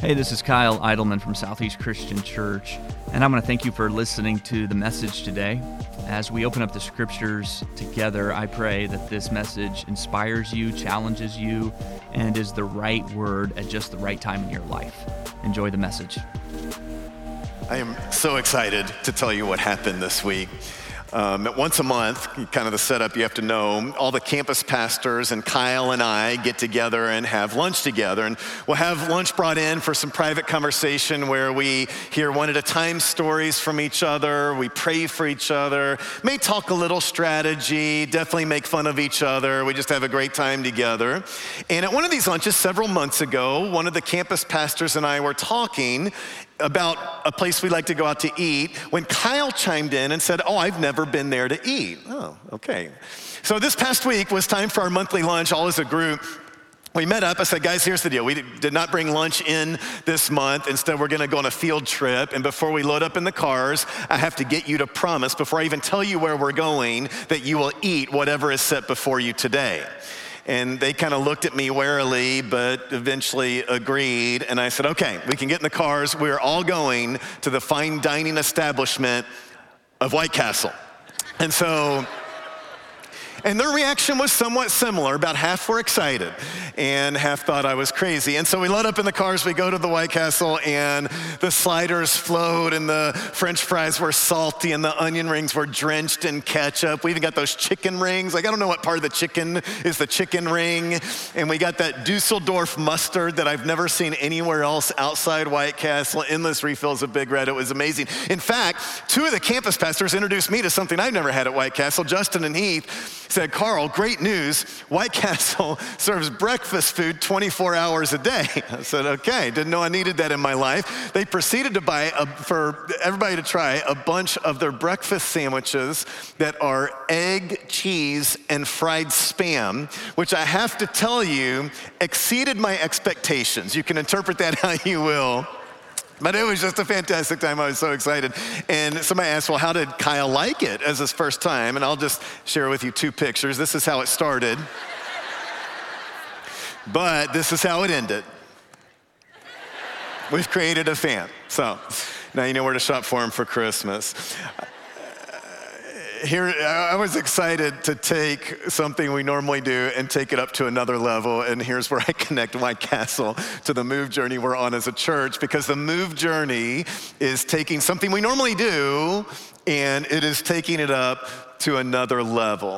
Hey, this is Kyle Eidelman from Southeast Christian Church, and I'm going to thank you for listening to the message today. As we open up the scriptures together, I pray that this message inspires you, challenges you, and is the right word at just the right time in your life. Enjoy the message. I am so excited to tell you what happened this week. Once a month, kind of the setup you have to know, all the campus pastors and Kyle and I get together and have lunch together. And we'll have lunch brought in for some private conversation where we hear one at a time stories from each other. We pray for each other, may talk a little strategy, definitely make fun of each other. We just have a great time together. And at one of these lunches several months ago, one of the campus pastors and I were talking about a place we like to go out to eat when Kyle chimed in and said, I've never been there to eat. Oh, okay. So this past week was time for our monthly lunch, all as a group. We met up. I said, guys, here's the deal. We did not bring lunch in this month. Instead, we're going to go on a field trip. And before we load up in the cars, I have to get you to promise, before I even tell you where we're going, that you will eat whatever is set before you today. And they kind of looked at me warily, but eventually agreed. And I said, okay, we can get in the cars. We're all going to the fine dining establishment of White Castle. And their reaction was somewhat similar. About half were excited and half thought I was crazy. And so we load up in the cars, we go to the White Castle, and the sliders flowed, and the French fries were salty, and the onion rings were drenched in ketchup. We even got those chicken rings. Like, I don't know what part of the chicken is the chicken ring. And we got that Dusseldorf mustard that I've never seen anywhere else outside White Castle. Endless refills of Big Red. It was amazing. In fact, two of the campus pastors introduced me to something I've never had at White Castle. Justin and Heath said, Carl, great news. White Castle serves breakfast food 24 hours a day. I said, okay, didn't know I needed that in my life. They proceeded to buy, for everybody to try, a bunch of their breakfast sandwiches that are egg, cheese, and fried Spam, which I have to tell you, exceeded my expectations. You can interpret that how you will. But it was just a fantastic time. I was so excited. And somebody asked, well, how did Kyle like it as his first time? And I'll just share with you two pictures. This is how it started. But this is how it ended. We've created a fan. So now you know where to shop for him for Christmas. Here, I was excited to take something we normally do and take it up to another level. And here's where I connect White Castle to the move journey we're on as a church, because the move journey is taking something we normally do and it is taking it up to another level.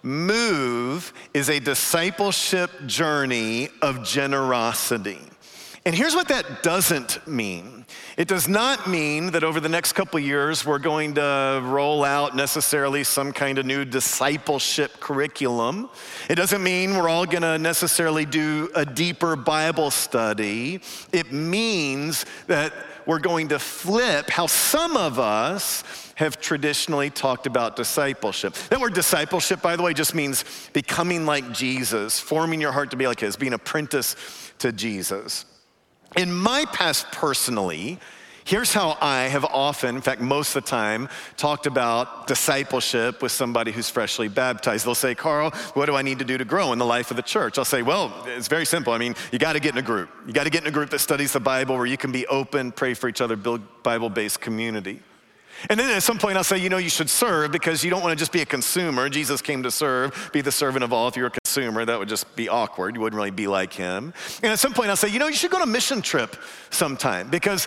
Move is a discipleship journey of generosity. And here's what that doesn't mean. It does not mean that over the next couple of years, we're going to roll out necessarily some kind of new discipleship curriculum. It doesn't mean we're all going to necessarily do a deeper Bible study. It means that we're going to flip how some of us have traditionally talked about discipleship. That word discipleship, by the way, just means becoming like Jesus, forming your heart to be like his, being apprentice to Jesus. In my past personally, here's how I have often, in fact, most of the time, talked about discipleship with somebody who's freshly baptized. They'll say, Carl, what do I need to do to grow in the life of the church? I'll say, well, it's very simple. I mean, you got to get in a group. You got to get in a group that studies the Bible, where you can be open, pray for each other, build Bible-based community. And then at some point I'll say, you should serve, because you don't want to just be a consumer. Jesus came to serve, be the servant of all. If you're a consumer, that would just be awkward. You wouldn't really be like him. And at some point I'll say, you should go on a mission trip sometime, because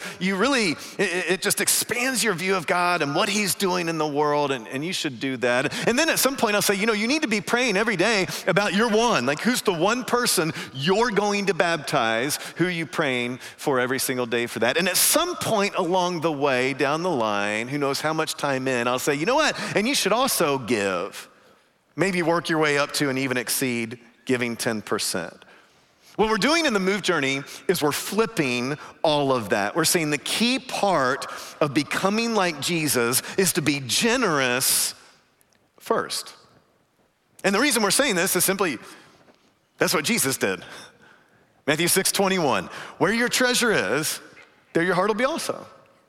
it just expands your view of God and what he's doing in the world, and you should do that. And then at some point I'll say, you need to be praying every day about your one. Like, who's the one person you're going to baptize? Who are you praying for every single day for that? And at some point along the way, down the line, who knows how much time in, I'll say, you know what? And you should also give. Maybe work your way up to and even exceed giving 10%. What we're doing in the move journey is we're flipping all of that. We're saying the key part of becoming like Jesus is to be generous first. And the reason we're saying this is simply, that's what Jesus did. Matthew 6:21, where your treasure is, there your heart will be also.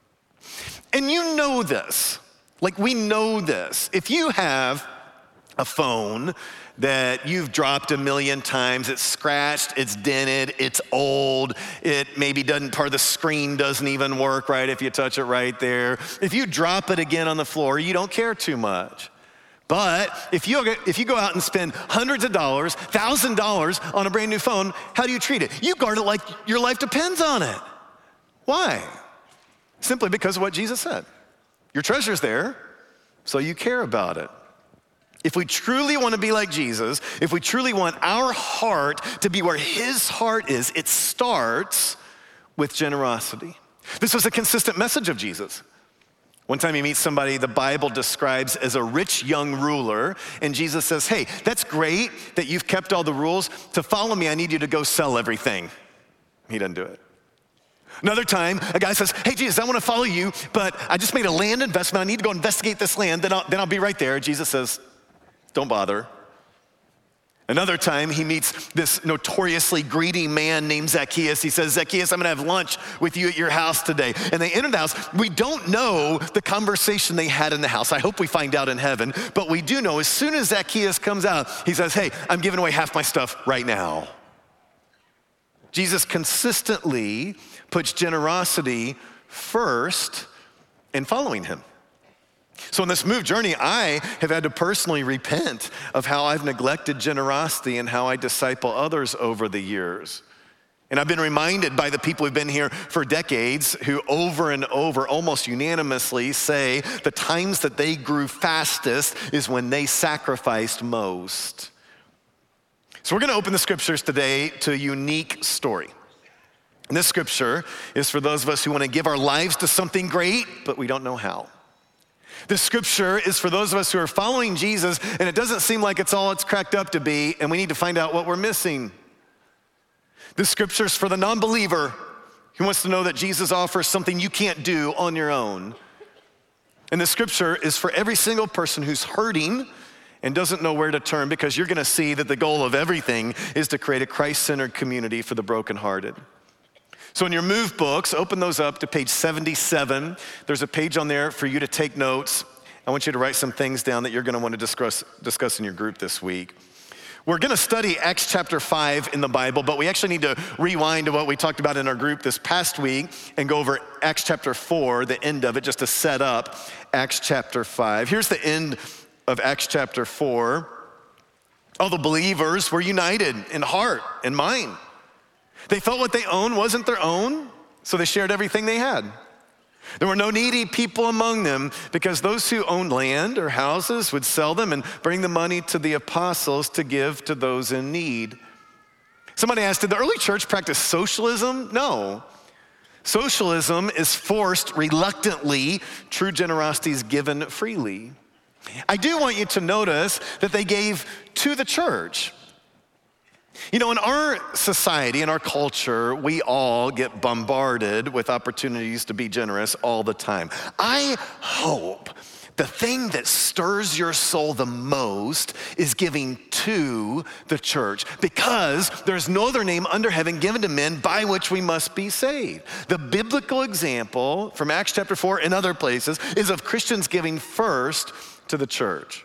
And you know this, like we know this. If you have a phone that you've dropped a million times. It's scratched, it's dented, it's old. It maybe part of the screen doesn't even work right if you touch it right there. If you drop it again on the floor, you don't care too much. But if you go out and spend hundreds of dollars, $1,000 on a brand new phone, how do you treat it? You guard it like your life depends on it. Why? Simply because of what Jesus said. Your treasure's there, so you care about it. If we truly want to be like Jesus, if we truly want our heart to be where his heart is, it starts with generosity. This was a consistent message of Jesus. One time he meets somebody the Bible describes as a rich young ruler, and Jesus says, hey, that's great that you've kept all the rules. To follow me, I need you to go sell everything. He doesn't do it. Another time, a guy says, hey, Jesus, I want to follow you, but I just made a land investment. I need to go investigate this land, then I'll be right there. Jesus says, don't bother. Another time, he meets this notoriously greedy man named Zacchaeus. He says, Zacchaeus, I'm going to have lunch with you at your house today. And they enter the house. We don't know the conversation they had in the house. I hope we find out in heaven. But we do know as soon as Zacchaeus comes out, he says, hey, I'm giving away half my stuff right now. Jesus consistently puts generosity first in following him. So in this Move journey, I have had to personally repent of how I've neglected generosity and how I disciple others over the years. And I've been reminded by the people who've been here for decades who over and over almost unanimously say the times that they grew fastest is when they sacrificed most. So we're going to open the scriptures today to a unique story. And this scripture is for those of us who want to give our lives to something great, but we don't know how. This scripture is for those of us who are following Jesus, and it doesn't seem like it's all it's cracked up to be, and we need to find out what we're missing. This scripture is for the non-believer who wants to know that Jesus offers something you can't do on your own. And the scripture is for every single person who's hurting and doesn't know where to turn, because you're going to see that the goal of everything is to create a Christ-centered community for the brokenhearted. So in your Move books, open those up to page 77. There's a page on there for you to take notes. I want you to write some things down that you're going to want to discuss in your group this week. We're going to study Acts chapter 5 in the Bible, but we actually need to rewind to what we talked about in our group this past week and go over Acts chapter 4, the end of it, just to set up Acts chapter 5. Here's the end of Acts chapter 4. All the believers were united in heart and mind. They felt what they owned wasn't their own, so they shared everything they had. There were no needy people among them, because those who owned land or houses would sell them and bring the money to the apostles to give to those in need. Somebody asked, did the early church practice socialism? No. Socialism is forced reluctantly. True generosity is given freely. I do want you to notice that they gave to the church. You know, in our society, in our culture, we all get bombarded with opportunities to be generous all the time. I hope the thing that stirs your soul the most is giving to the church, because there's no other name under heaven given to men by which we must be saved. The biblical example from Acts chapter 4 and other places is of Christians giving first to the church.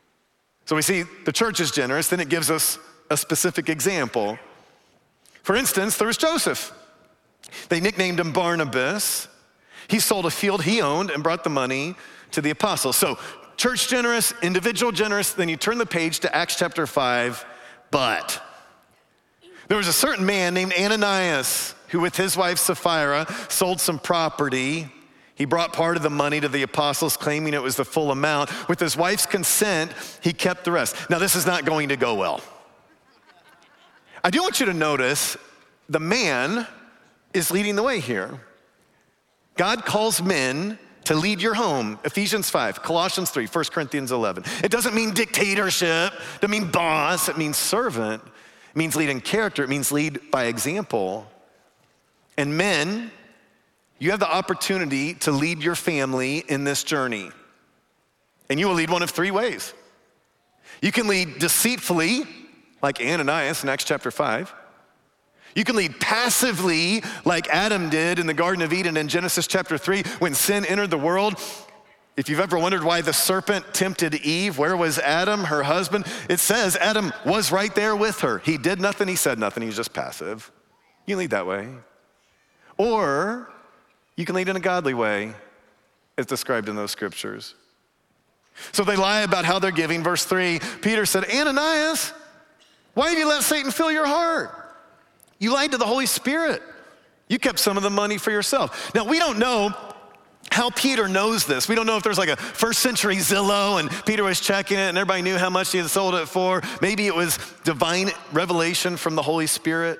So we see the church is generous, then it gives us a specific example. For instance, there was Joseph. They nicknamed him Barnabas. He sold a field he owned and brought the money to the apostles. So church generous, individual generous, then you turn the page to Acts chapter 5. But there was a certain man named Ananias who with his wife Sapphira sold some property. He brought part of the money to the apostles, claiming it was the full amount. With his wife's consent, he kept the rest. Now this is not going to go well. I do want you to notice the man is leading the way here. God calls men to lead your home. Ephesians 5, Colossians 3, 1 Corinthians 11. It doesn't mean dictatorship. It doesn't mean boss. It means servant. It means lead in character. It means lead by example. And men, you have the opportunity to lead your family in this journey. And you will lead one of three ways. You can lead deceitfully, like Ananias in Acts chapter 5. You can lead passively, like Adam did in the Garden of Eden in Genesis chapter 3, when sin entered the world. If you've ever wondered why the serpent tempted Eve, where was Adam, her husband? It says Adam was right there with her. He did nothing, he said nothing, he was just passive. You can lead that way. Or you can lead in a godly way, as described in those scriptures. So they lie about how they're giving. Verse 3, Peter said, Ananias, why have you let Satan fill your heart? You lied to the Holy Spirit. You kept some of the money for yourself. Now, we don't know how Peter knows this. We don't know if there's like a first century Zillow and Peter was checking it and everybody knew how much he had sold it for. Maybe it was divine revelation from the Holy Spirit.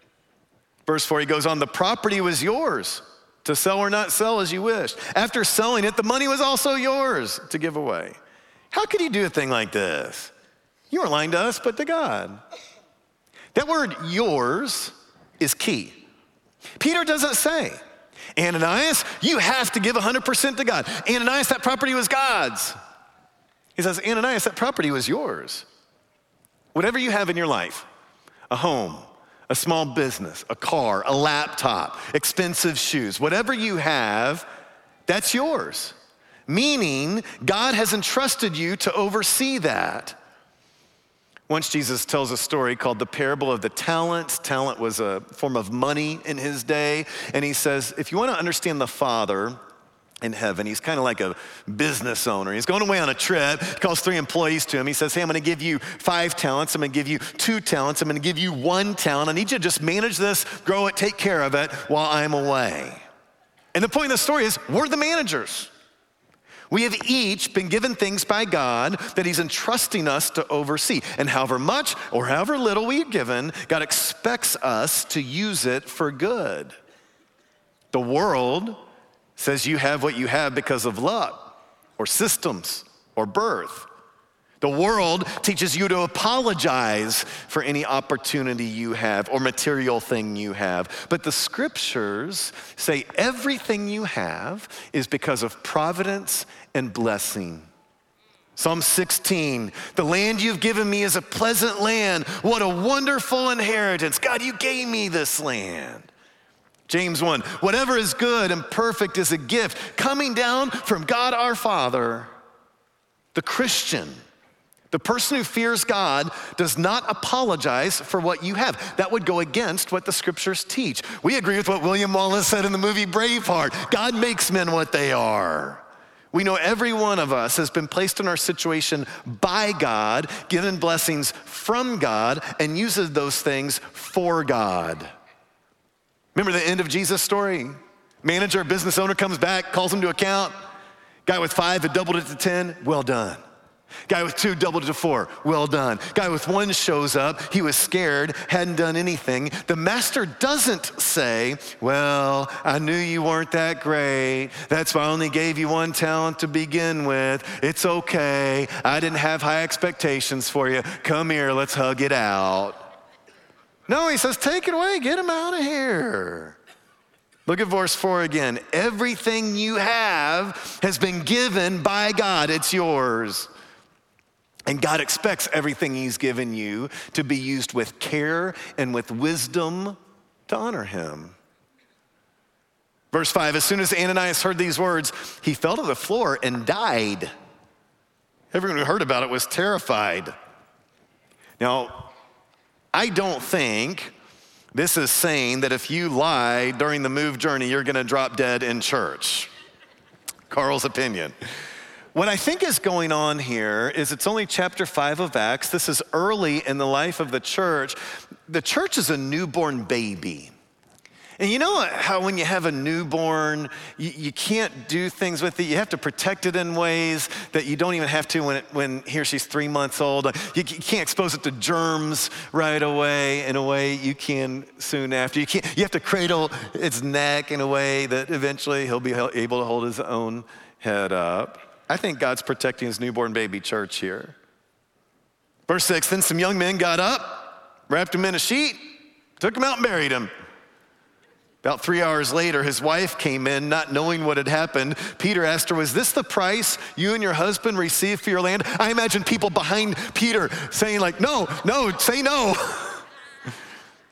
Verse 4, he goes on, the property was yours to sell or not sell as you wished. After selling it, the money was also yours to give away. How could you do a thing like this? You weren't lying to us, but to God. That word yours is key. Peter doesn't say, Ananias, you have to give 100% to God. Ananias, that property was God's. He says, Ananias, that property was yours. Whatever you have in your life, a home, a small business, a car, a laptop, expensive shoes, whatever you have, that's yours. Meaning, God has entrusted you to oversee that. Once Jesus tells a story called the parable of the talents. Talent was a form of money in his day. And he says, if you want to understand the Father in heaven, he's kind of like a business owner. He's going away on a trip. He calls 3 employees to him. He says, hey, I'm going to give you 5 talents. I'm going to give you 2 talents. I'm going to give you 1 talent. I need you to just manage this, grow it, take care of it while I'm away. And the point of the story is we're the managers. We have each been given things by God that he's entrusting us to oversee. And however much or however little we're given, God expects us to use it for good. The world says you have what you have because of luck or systems or birth. The world teaches you to apologize for any opportunity you have or material thing you have. But the scriptures say everything you have is because of providence and blessing. Psalm 16, the land you've given me is a pleasant land. What a wonderful inheritance. God, you gave me this land. James 1, whatever is good and perfect is a gift coming down from God our Father. The Christian, the person who fears God, does not apologize for what you have. That would go against what the scriptures teach. We agree with what William Wallace said in the movie Braveheart. God makes men what they are. We know every one of us has been placed in our situation by God, given blessings from God, and uses those things for God. Remember the end of Jesus' story? Manager, business owner comes back, calls him to account. Guy with 5 had doubled it to 10, well done. Guy with 2 doubled it to 4, well done. Guy with 1 shows up, he was scared, hadn't done anything. The master doesn't say, well, I knew you weren't that great. That's why I only gave you 1 talent to begin with. It's okay, I didn't have high expectations for you. Come here, let's hug it out. No, he says, take it away, get him out of here. Look at verse 4 again. Everything you have has been given by God, it's yours. And God expects everything he's given you to be used with care and with wisdom to honor him. Verse 5, as soon as Ananias heard these words, he fell to the floor and died. Everyone who heard about it was terrified. Now, I don't think this is saying that if you lie during the move journey, you're gonna drop dead in church. Carl's opinion. What I think is going on here is it's only chapter 5 of Acts. This is early in the life of the church. The church is a newborn baby. And you know how when you have a newborn, you can't do things with it. You have to protect it in ways that you don't even have to when he or she's 3 months old. You can't expose it to germs right away in a way you can soon after. You have to cradle its neck in a way that eventually he'll be able to hold his own head up. I think God's protecting his newborn baby church here. Verse 6, then some young men got up, wrapped him in a sheet, took him out and buried him. About 3 hours later, his wife came in, not knowing what had happened. Peter asked her, was this the price you and your husband received for your land? I imagine people behind Peter saying like, no, say no.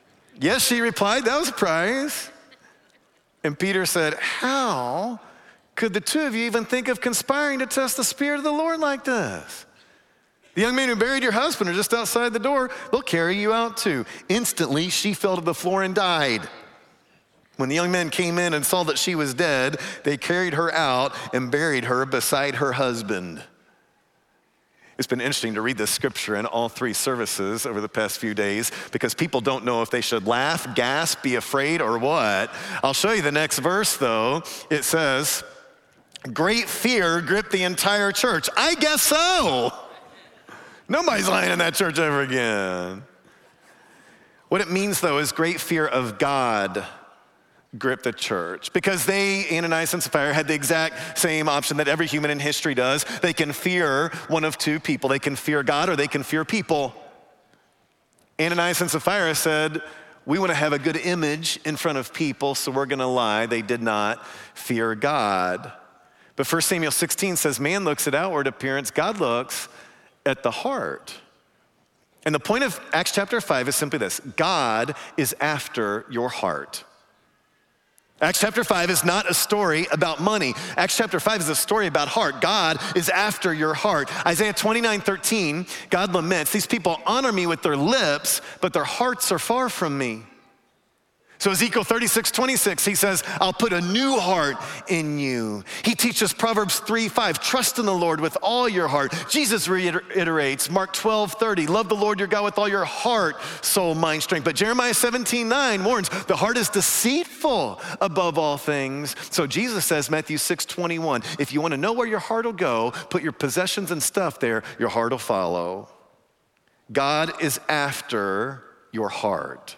Yes, she replied, that was a price. And Peter said, how Could the two of you even think of conspiring to test the Spirit of the Lord like this? The young man who buried your husband are just outside the door. They'll carry you out too. Instantly, she fell to the floor and died. When the young men came in and saw that she was dead, they carried her out and buried her beside her husband. It's been interesting to read this scripture in all three services over the past few days because people don't know if they should laugh, gasp, be afraid, or what. I'll show you the next verse, though. It says, great fear gripped the entire church. I guess so. Nobody's lying in that church ever again. What it means, though, is great fear of God gripped the church because they, Ananias and Sapphira, had the exact same option that every human in history does. They can fear one of two people. They can fear God or they can fear people. Ananias and Sapphira said, we want to have a good image in front of people, so we're going to lie. They did not fear God. But 1 Samuel 16 says, man looks at outward appearance, God looks at the heart. And the point of Acts chapter 5 is simply this: God is after your heart. Acts chapter 5 is not a story about money. Acts chapter 5 is a story about heart. God is after your heart. Isaiah 29:13, God laments, these people honor me with their lips, but their hearts are far from me. So Ezekiel 36:26, he says, I'll put a new heart in you. He teaches Proverbs 3:5, trust in the Lord with all your heart. Jesus reiterates Mark 12:30, love the Lord your God with all your heart, soul, mind, strength. But Jeremiah 17:9 warns, the heart is deceitful above all things. So Jesus says, Matthew 6:21, if you want to know where your heart will go, put your possessions and stuff there, your heart will follow. God is after your heart.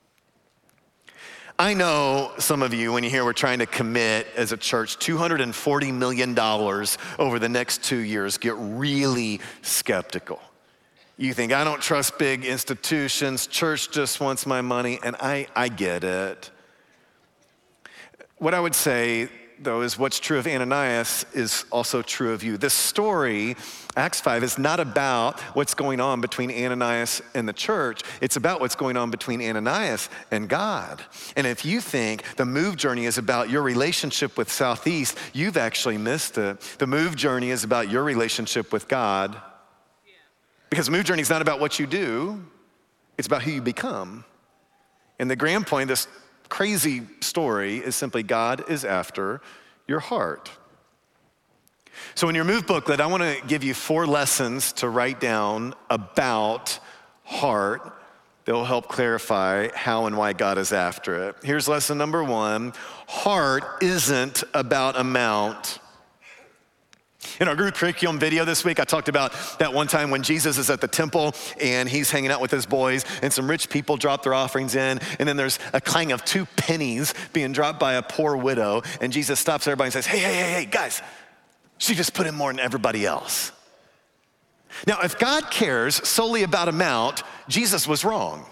I know some of you, when you hear we're trying to commit as a church $240 million over the next 2 years, get really skeptical. You think, I don't trust big institutions, church just wants my money, and I get it. What I would say, though, is what's true of Ananias is also true of you. This story, Acts 5, is not about what's going on between Ananias and the church. It's about what's going on between Ananias and God. And if you think the Move journey is about your relationship with Southeast, you've actually missed it. The Move journey is about your relationship with God. Because Move journey is not about what you do, it's about who you become. And the grand point of this crazy story is simply God is after your heart. So in your Move booklet, I want to give you 4 lessons to write down about heart that will help clarify how and why God is after it. Here's lesson number 1. Heart isn't about amount. In our group curriculum video this week, I talked about that one time when Jesus is at the temple and he's hanging out with his boys and some rich people drop their offerings in, and then there's a clang of 2 pennies being dropped by a poor widow, and Jesus stops everybody and says, hey, guys, she just put in more than everybody else. Now, if God cares solely about amount, Jesus was wrong.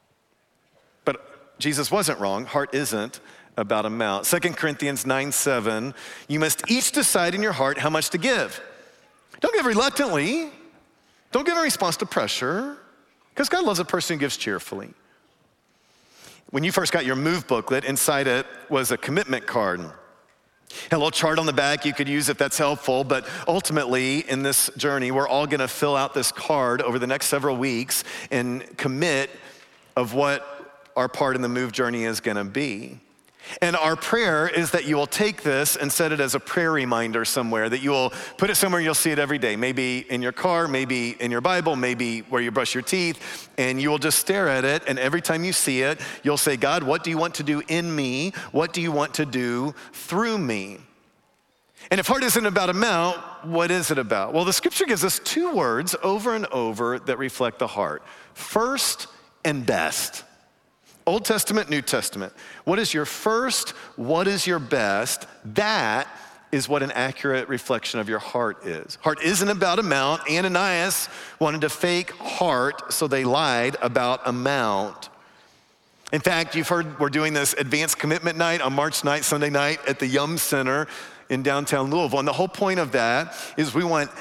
But Jesus wasn't wrong. Heart isn't about amount. 2 Corinthians 9:7, you must each decide in your heart how much to give. Don't give reluctantly. Don't give in response to pressure, because God loves a person who gives cheerfully. When you first got your Move booklet, inside it was a commitment card. A little chart on the back you could use if that's helpful, but ultimately in this journey, we're all gonna fill out this card over the next several weeks and commit of what our part in the Move journey is gonna be. And our prayer is that you will take this and set it as a prayer reminder somewhere, that you will put it somewhere you'll see it every day, maybe in your car, maybe in your Bible, maybe where you brush your teeth, and you will just stare at it, and every time you see it, you'll say, God, what do you want to do in me? What do you want to do through me? And if heart isn't about amount, what is it about? Well, the scripture gives us 2 words over and over that reflect the heart: first and best. Old Testament, New Testament. What is your first? What is your best? That is what an accurate reflection of your heart is. Heart isn't about amount. Ananias wanted to fake heart, so they lied about amount. In fact, you've heard we're doing this advanced commitment night on March night, Sunday night at the Yum Center in downtown Louisville. And the whole point of that is we want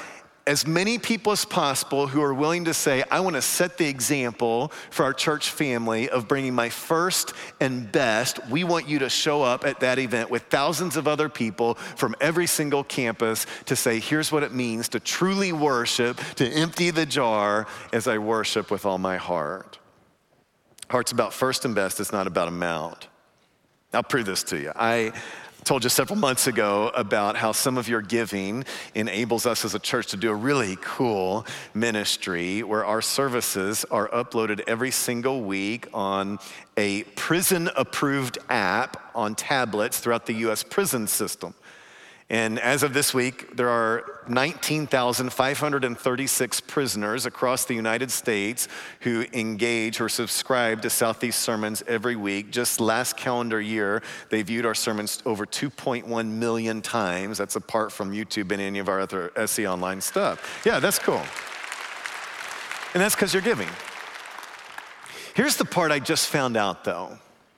as many people as possible who are willing to say, I want to set the example for our church family of bringing my first and best. We want you to show up at that event with thousands of other people from every single campus to say, here's what it means to truly worship, to empty the jar as I worship with all my heart. Heart's about first and best, it's not about amount. I'll prove this to you. I told you several months ago about how some of your giving enables us as a church to do a really cool ministry where our services are uploaded every single week on a prison-approved app on tablets throughout the U.S. prison system. And as of this week, there are 19,536 prisoners across the United States who engage or subscribe to Southeast Sermons every week. Just last calendar year, they viewed our sermons over 2.1 million times. That's apart from YouTube and any of our other SE Online stuff. Yeah, that's cool. And that's because you're giving. Here's the part I just found out, though.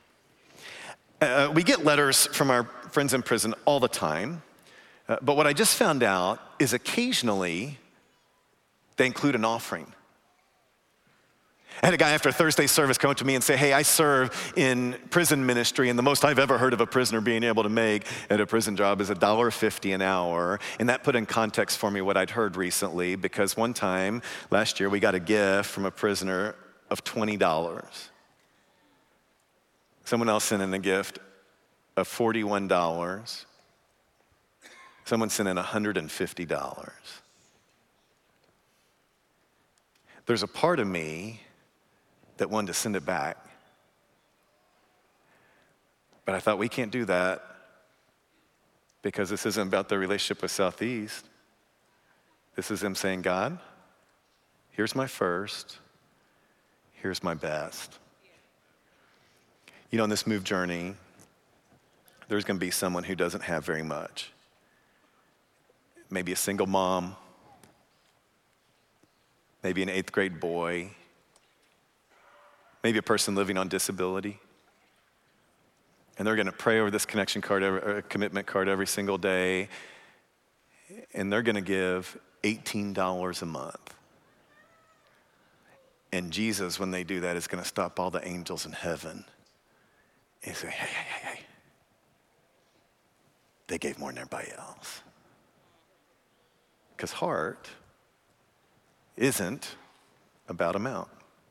We get letters from our friends in prison all the time. But what I just found out is occasionally they include an offering. I had a guy after Thursday service come up to me and say, hey, I serve in prison ministry, and the most I've ever heard of a prisoner being able to make at a prison job is $1.50 an hour. And that put in context for me what I'd heard recently, because one time last year we got a gift from a prisoner of $20. Someone else sent in a gift of $41. Someone sent in $150. There's a part of me that wanted to send it back. But I thought, we can't do that because this isn't about their relationship with Southeast. This is them saying, God, here's my first, here's my best. You know, in this move journey, there's going to be someone who doesn't have very much. Maybe a single mom, maybe an 8th grade boy, maybe a person living on disability. And they're gonna pray over this connection card, or commitment card every single day, and they're gonna give $18 a month. And Jesus, when they do that, is gonna stop all the angels in heaven and say, hey. They gave more than everybody else. Because heart isn't about amount.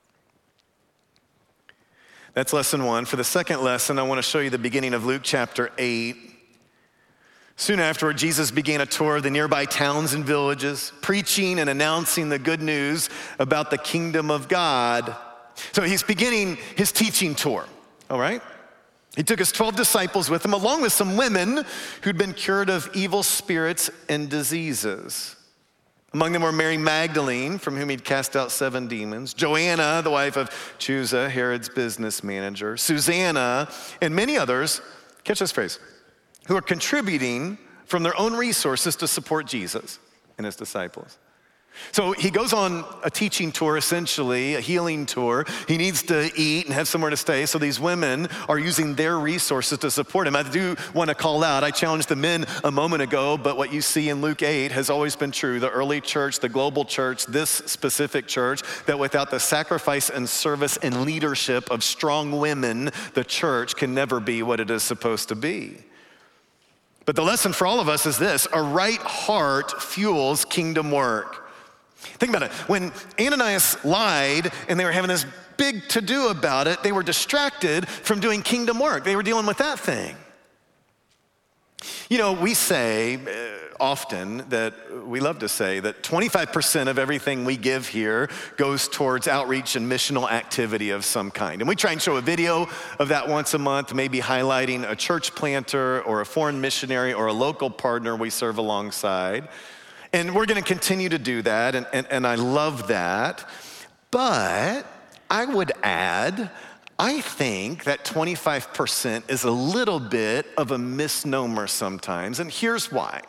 That's lesson 1. For the second lesson, I want to show you the beginning of Luke chapter 8. Soon afterward, Jesus began a tour of the nearby towns and villages, preaching and announcing the good news about the kingdom of God. So he's beginning his teaching tour, all right? He took his 12 disciples with him, along with some women who'd been cured of evil spirits and diseases. Among them were Mary Magdalene, from whom he'd cast out 7 demons, Joanna, the wife of Chuza, Herod's business manager, Susanna, and many others, catch this phrase, who are contributing from their own resources to support Jesus and his disciples. So he goes on a teaching tour, essentially, a healing tour. He needs to eat and have somewhere to stay, so these women are using their resources to support him. I do want to call out, I challenged the men a moment ago, but what you see in Luke 8 has always been true. The early church, the global church, this specific church, that without the sacrifice and service and leadership of strong women, the church can never be what it is supposed to be. But the lesson for all of us is this: a right heart fuels kingdom work. Think about it. When Ananias lied and they were having this big to-do about it, they were distracted from doing kingdom work. They were dealing with that thing. You know, we say often that, we love to say that 25% of everything we give here goes towards outreach and missional activity of some kind. And we try and show a video of that once a month, maybe highlighting a church planter or a foreign missionary or a local partner we serve alongside. And we're gonna continue to do that, and I love that. But I would add, I think that 25% is a little bit of a misnomer sometimes, and here's why.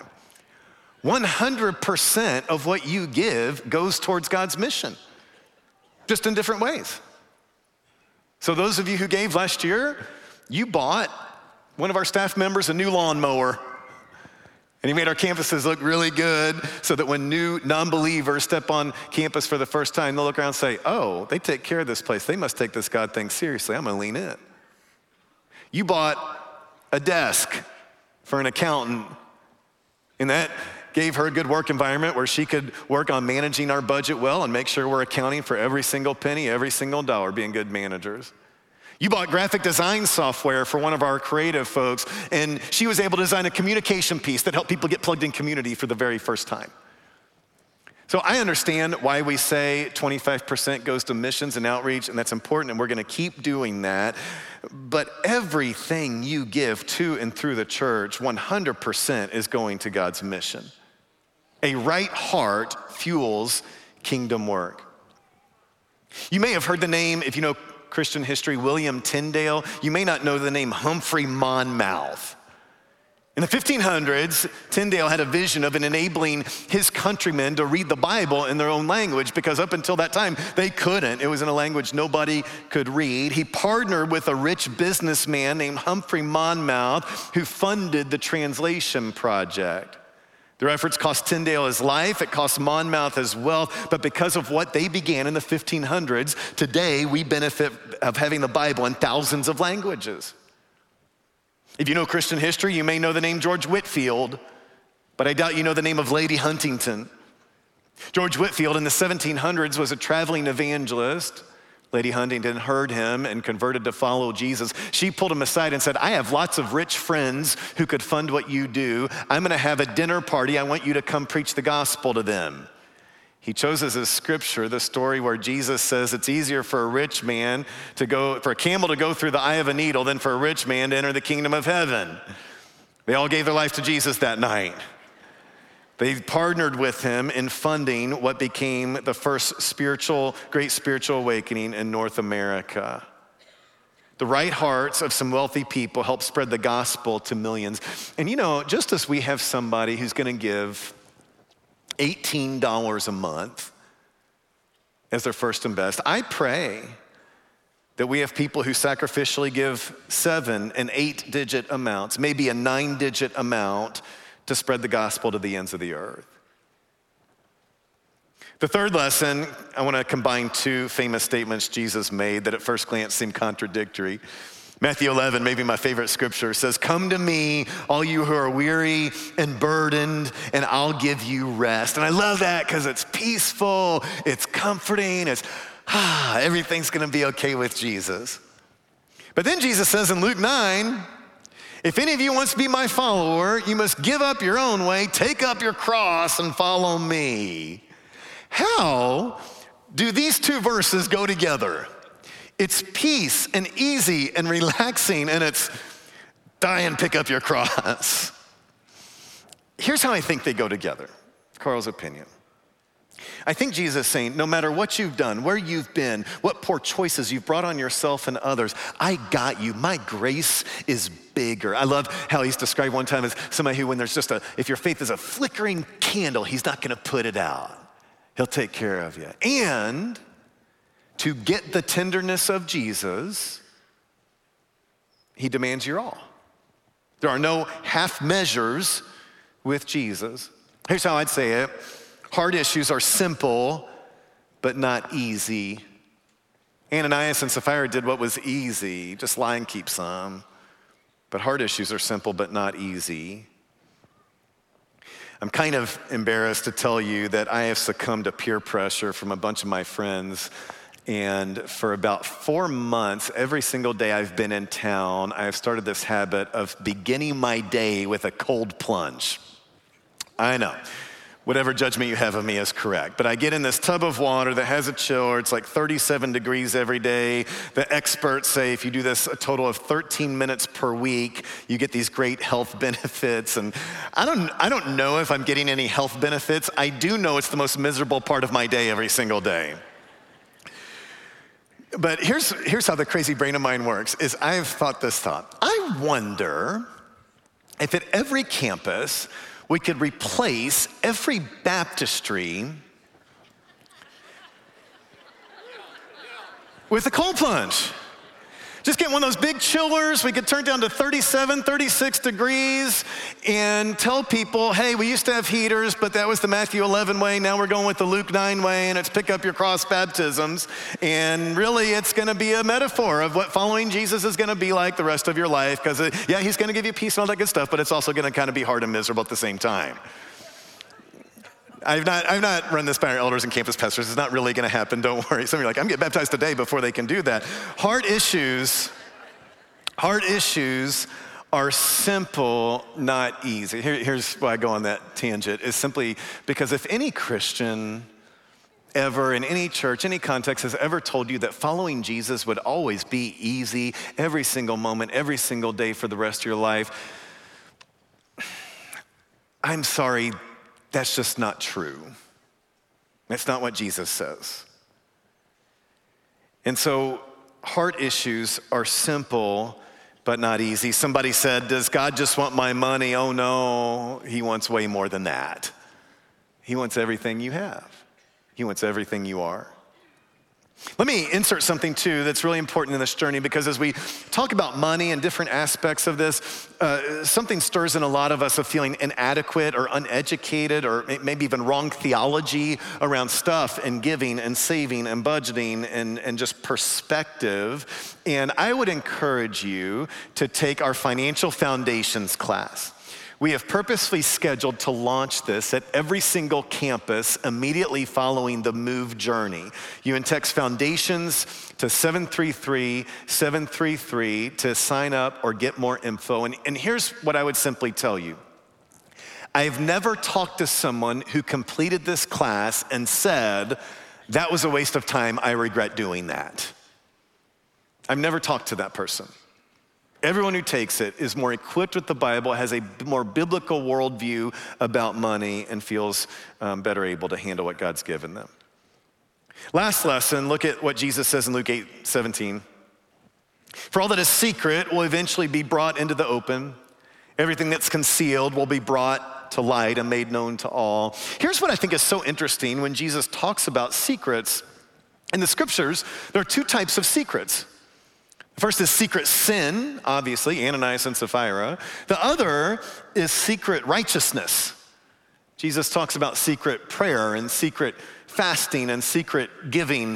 100% of what you give goes towards God's mission, just in different ways. So those of you who gave last year, you bought one of our staff members a new lawnmower. And he made our campuses look really good so that when new non-believers step on campus for the first time, they'll look around and say, oh, they take care of this place. They must take this God thing seriously. I'm gonna lean in. You bought a desk for an accountant, and that gave her a good work environment where she could work on managing our budget well and make sure we're accounting for every single penny, every single dollar, being good managers. You bought graphic design software for one of our creative folks, and she was able to design a communication piece that helped people get plugged in community for the very first time. So I understand why we say 25% goes to missions and outreach, and that's important, and we're gonna keep doing that. But everything you give to and through the church, 100% is going to God's mission. A right heart fuels kingdom work. You may have heard the name, if you know Christian history, William Tyndale. You may not know the name Humphrey Monmouth. In the 1500s, Tyndale had a vision of enabling his countrymen to read the Bible in their own language because up until that time, they couldn't. It was in a language nobody could read. He partnered with a rich businessman named Humphrey Monmouth who funded the translation project. Their efforts cost Tyndale his life, it cost Monmouth his wealth, but because of what they began in the 1500s, today we benefit of having the Bible in thousands of languages. If you know Christian history, you may know the name George Whitefield, but I doubt you know the name of Lady Huntington. George Whitefield in the 1700s was a traveling evangelist. Lady Huntington heard him and converted to follow Jesus. She pulled him aside and said, I have lots of rich friends who could fund what you do. I'm gonna have a dinner party. I want you to come preach the gospel to them. He chose as his scripture the story where Jesus says it's easier for a camel to go through the eye of a needle than for a rich man to enter the kingdom of heaven. They all gave their life to Jesus that night. They partnered with him in funding what became the first great spiritual awakening in North America. The right hearts of some wealthy people help spread the gospel to millions. And you know, just as we have somebody who's gonna give $18 a month as their first and best, I pray that we have people who sacrificially give 7 and 8-digit amounts, maybe a 9-digit amount, to spread the gospel to the ends of the earth. The third lesson, I want to combine 2 famous statements Jesus made that at first glance seem contradictory. Matthew 11, maybe my favorite scripture, says, come to me, all you who are weary and burdened, and I'll give you rest. And I love that because it's peaceful, it's comforting, everything's gonna be okay with Jesus. But then Jesus says in Luke 9, if any of you wants to be my follower, you must give up your own way, take up your cross and follow me. How do these 2 verses go together? It's peace and easy and relaxing, and it's die and pick up your cross. Here's how I think they go together, Carl's opinion. I think Jesus is saying, no matter what you've done, where you've been, what poor choices you've brought on yourself and others, I got you. My grace is bigger. I love how he's described one time as somebody who, when there's just if your faith is a flickering candle, he's not gonna put it out. He'll take care of you. And to get the tenderness of Jesus, he demands your all. There are no half measures with Jesus. Here's how I'd say it. Hard issues are simple, but not easy. Ananias and Sapphira did what was easy, just lie and keep some. But hard issues are simple, but not easy. I'm kind of embarrassed to tell you that I have succumbed to peer pressure from a bunch of my friends. And for about 4 months, every single day I've been in town, I have started this habit of beginning my day with a cold plunge. I know. Whatever judgment you have of me is correct. But I get in this tub of water that has a chiller. It's like 37 degrees every day. The experts say if you do this a total of 13 minutes per week, you get these great health benefits. And I don't know if I'm getting any health benefits. I do know it's the most miserable part of my day every single day. But here's how the crazy brain of mine works, is I've thought this thought. I wonder if at every campus, we could replace every baptistry with a cold plunge. Just get one of those big chillers. We could turn down to 37, 36 degrees and tell people, hey, we used to have heaters, but that was the Matthew 11 way. Now we're going with the Luke 9 way, and it's pick up your cross baptisms. And really, it's going to be a metaphor of what following Jesus is going to be like the rest of your life. Because, yeah, he's going to give you peace and all that good stuff, but it's also going to kind of be hard and miserable at the same time. I've not run this by our elders and campus pastors. It's not really going to happen. Don't worry. Some of you are like, I'm getting baptized today before they can do that. Heart issues are simple, not easy. Here's why I go on that tangent, is simply because if any Christian ever in any church, any context has ever told you that following Jesus would always be easy every single moment, every single day for the rest of your life, I'm sorry, that's just not true. That's not what Jesus says. And so heart issues are simple, but not easy. Somebody said, does God just want my money? Oh no, he wants way more than that. He wants everything you have. He wants everything you are. Let me insert something too that's really important in this journey, because as we talk about money and different aspects of this, something stirs in a lot of us of feeling inadequate or uneducated or maybe even wrong theology around stuff and giving and saving and budgeting and just perspective. And I would encourage you to take our financial foundations class. We have purposely scheduled to launch this at every single campus immediately following the Move journey. You can text Foundations to 733-733 to sign up or get more info. And here's what I would simply tell you. I've never talked to someone who completed this class and said, that was a waste of time, I regret doing that. I've never talked to that person. Everyone who takes it is more equipped with the Bible, has a more biblical worldview about money, and feels better able to handle what God's given them. Last lesson, look at what Jesus says in Luke 8:17. For all that is secret will eventually be brought into the open. Everything that's concealed will be brought to light and made known to all. Here's what I think is so interesting when Jesus talks about secrets. In the scriptures, there are two types of secrets. First is secret sin, obviously, Ananias and Sapphira. The other is secret righteousness. Jesus talks about secret prayer and secret fasting and secret giving.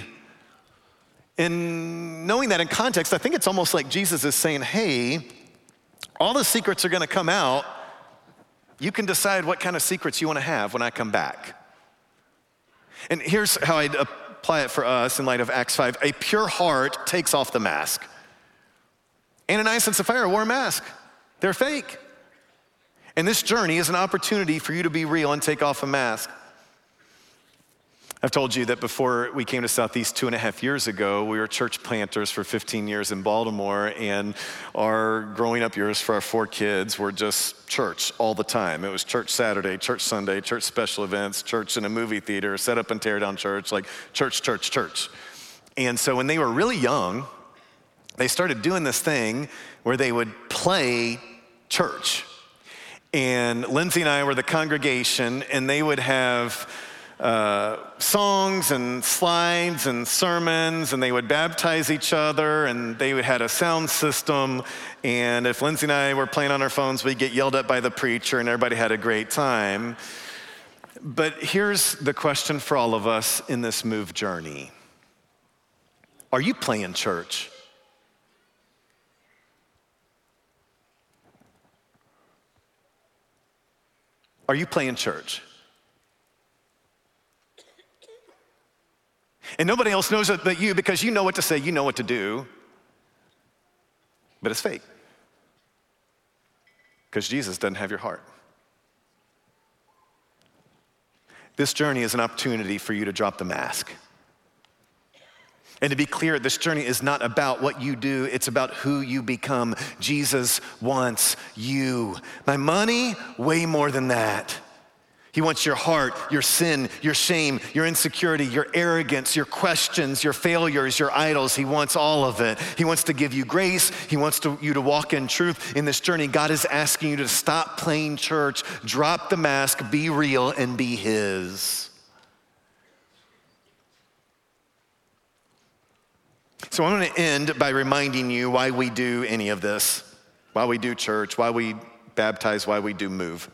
And knowing that in context, I think it's almost like Jesus is saying, hey, all the secrets are going to come out. You can decide what kind of secrets you want to have when I come back. And here's how I'd apply it for us in light of Acts 5. A pure heart takes off the mask. Ananias and Sapphira wore a mask. They're fake. And this journey is an opportunity for you to be real and take off a mask. I've told you that before we came to Southeast 2.5 years ago, we were church planters for 15 years in Baltimore, and our growing up years for our 4 kids were just church all the time. It was church Saturday, church Sunday, church special events, church in a movie theater, set up and tear down church, like church, church, church. And so when they were really young, they started doing this thing where they would play church. And Lindsay and I were the congregation, and they would have songs and slides and sermons, and they would baptize each other, and they had a sound system. And if Lindsay and I were playing on our phones, we'd get yelled at by the preacher, and everybody had a great time. But here's the question for all of us in this Move journey. Are you playing church? Are you playing church? And nobody else knows it but you, because you know what to say, you know what to do, but it's fake. Because Jesus doesn't have your heart. This journey is an opportunity for you to drop the mask. And to be clear, this journey is not about what you do, it's about who you become. Jesus wants you. My money, way more than that. He wants your heart, your sin, your shame, your insecurity, your arrogance, your questions, your failures, your idols. He wants all of it. He wants to give you grace. He wants you to walk in truth. In this journey, God is asking you to stop playing church, drop the mask, be real, and be His. So I'm going to end by reminding you why we do any of this, why we do church, why we baptize, why we do move.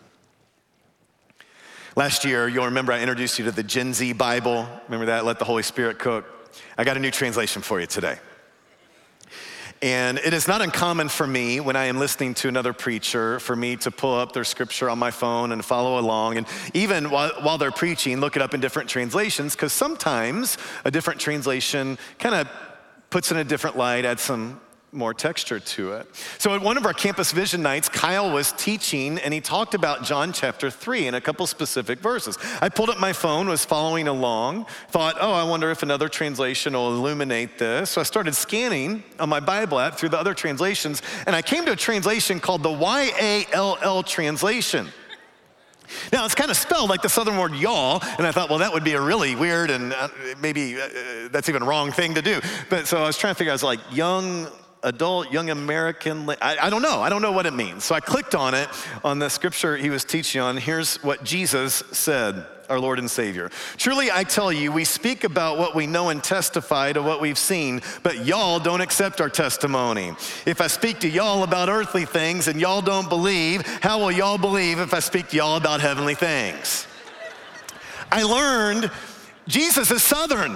Last year, you'll remember I introduced you to the Gen Z Bible. Remember that? Let the Holy Spirit cook. I got a new translation for you today. And it is not uncommon for me when I am listening to another preacher for me to pull up their scripture on my phone and follow along. And even while they're preaching, look it up in different translations, because sometimes a different translation kind of puts in a different light, adds some more texture to it. So at one of our campus vision nights, Kyle was teaching and he talked about John chapter 3 and a couple specific verses. I pulled up my phone, was following along, thought, oh, I wonder if another translation will illuminate this. So I started scanning on my Bible app through the other translations, and I came to a translation called the YALL translation. Now, it's kind of spelled like the southern word y'all, and I thought, well, that would be a really weird and maybe that's even wrong thing to do. But so I was trying to figure out, I was like, young adult, young American, I don't know what it means. So I clicked on it, on the scripture he was teaching on. Here's what Jesus said, our Lord and Savior. Truly, I tell you, we speak about what we know and testify to what we've seen, but y'all don't accept our testimony. If I speak to y'all about earthly things and y'all don't believe, how will y'all believe if I speak to y'all about heavenly things? I learned Jesus is Southern.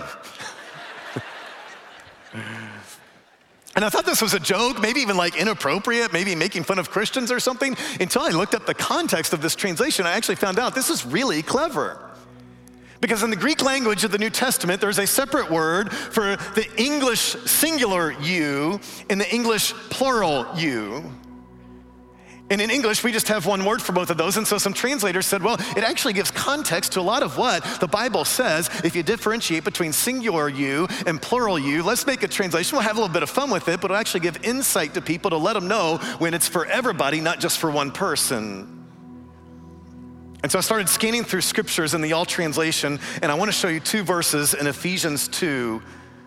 And I thought this was a joke, maybe even like inappropriate, maybe making fun of Christians or something, until I looked up the context of this translation. I actually found out this is really clever. Because in the Greek language of the New Testament, there's a separate word for the English singular you and the English plural you. And in English, we just have one word for both of those. And so some translators said, well, it actually gives context to a lot of what the Bible says. If you differentiate between singular you and plural you, let's make a translation. We'll have a little bit of fun with it, but it'll actually give insight to people to let them know when it's for everybody, not just for one person. And so I started scanning through scriptures in the y'all translation, and I want to show you two verses in Ephesians 2.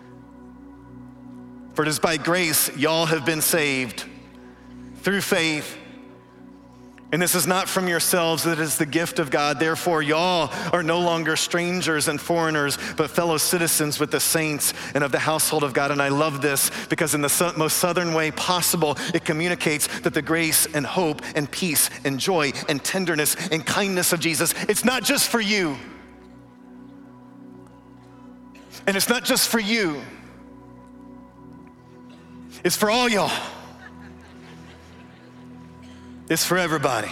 For it is by grace y'all have been saved through faith. And this is not from yourselves, it is the gift of God. Therefore, y'all are no longer strangers and foreigners, but fellow citizens with the saints and of the household of God. And I love this because in the most southern way possible, it communicates that the grace and hope and peace and joy and tenderness and kindness of Jesus, it's not just for you. And it's not just for you. It's for all y'all. It's for everybody.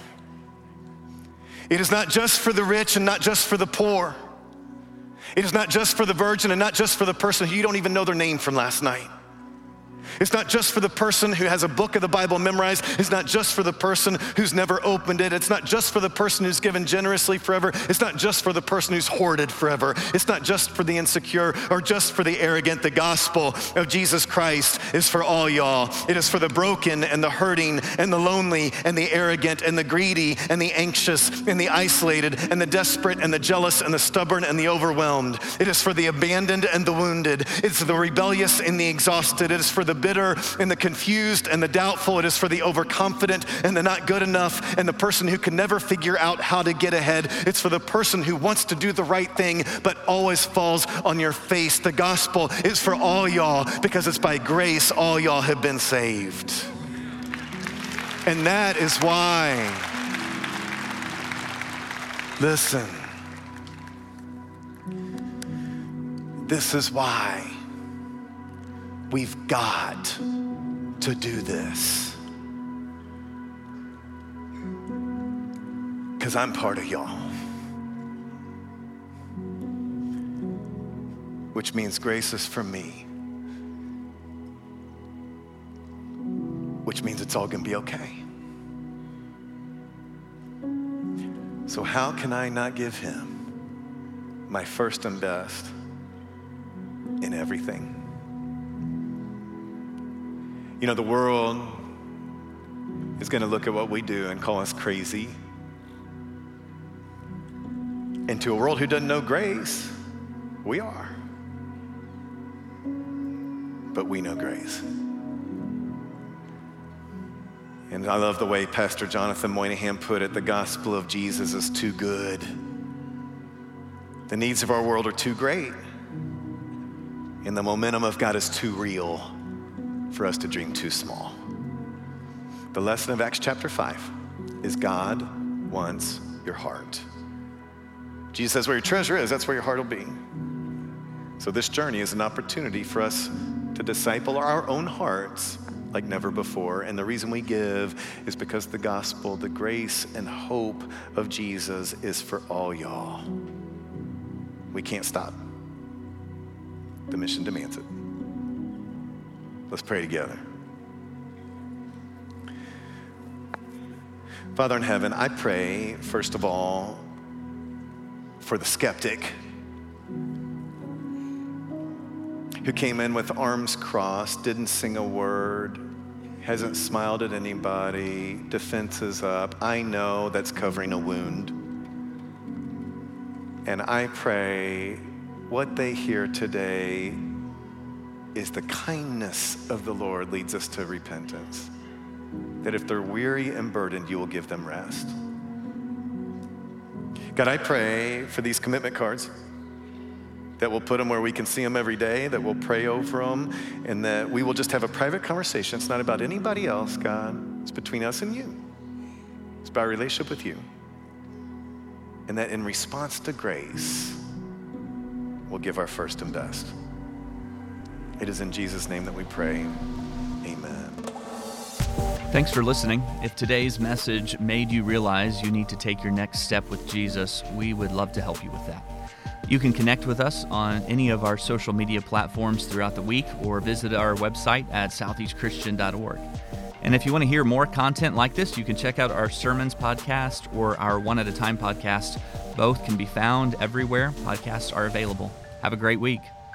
It is not just for the rich and not just for the poor. It is not just for the virgin and not just for the person who you don't even know their name from last night. It's not just for the person who has a book of the Bible memorized. It's not just for the person who's never opened it. It's not just for the person who's given generously forever. It's not just for the person who's hoarded forever. It's not just for the insecure or just for the arrogant. The gospel of Jesus Christ is for all y'all. It is for the broken and the hurting and the lonely and the arrogant and the greedy and the anxious and the isolated and the desperate and the jealous and the stubborn and the overwhelmed. It is for the abandoned and the wounded. It's for the rebellious and the exhausted. It is for the bitter and the confused and the doubtful. It is for the overconfident and the not good enough and the person who can never figure out how to get ahead. It's for the person who wants to do the right thing but always falls on your face. The gospel is for all y'all because it's by grace all y'all have been saved. And that is why, listen, this is why we've got to do this. Because I'm part of y'all. Which means grace is for me. Which means it's all gonna be okay. So how can I not give him my first and best in everything? You know, the world is going to look at what we do and call us crazy. And to a world who doesn't know grace, we are. But we know grace. And I love the way Pastor Jonathan Moynihan put it, the gospel of Jesus is too good. The needs of our world are too great. And the momentum of God is too real for us to dream too small. The lesson of Acts chapter 5 is God wants your heart. Jesus says, where your treasure is, that's where your heart will be. So this journey is an opportunity for us to disciple our own hearts like never before. And the reason we give is because the gospel, the grace and hope of Jesus is for all y'all. We can't stop. The mission demands it. Let's pray together. Father in heaven, I pray, first of all, for the skeptic who came in with arms crossed, didn't sing a word, hasn't smiled at anybody, defenses up. I know that's covering a wound. And I pray what they hear today is the kindness of the Lord leads us to repentance. That if they're weary and burdened, you will give them rest. God, I pray for these commitment cards, that we'll put them where we can see them every day, that we'll pray over them, and that we will just have a private conversation. It's not about anybody else, God. It's between us and you. It's about a relationship with you. And that in response to grace, we'll give our first and best. It is in Jesus' name that we pray. Amen. Thanks for listening. If today's message made you realize you need to take your next step with Jesus, we would love to help you with that. You can connect with us on any of our social media platforms throughout the week or visit our website at southeastchristian.org. And if you want to hear more content like this, you can check out our Sermons podcast or our One at a Time podcast. Both can be found everywhere podcasts are available. Have a great week.